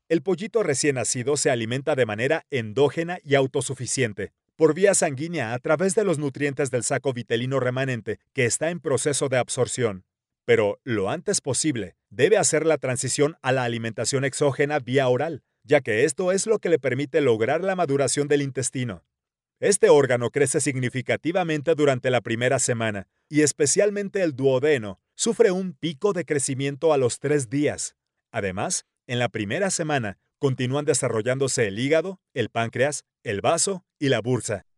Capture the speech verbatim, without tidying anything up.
El pollito recién nacido se alimenta de manera endógena y autosuficiente, por vía sanguínea a través de los nutrientes del saco vitelino remanente que está en proceso de absorción. Pero, lo antes posible, debe hacer la transición a la alimentación exógena vía oral, ya que esto es lo que le permite lograr la maduración del intestino. Este órgano crece significativamente durante la primera semana, y especialmente el duodeno sufre un pico de crecimiento a los tres días. Además, en la primera semana continúan desarrollándose el hígado, el páncreas, el vaso y la bursa.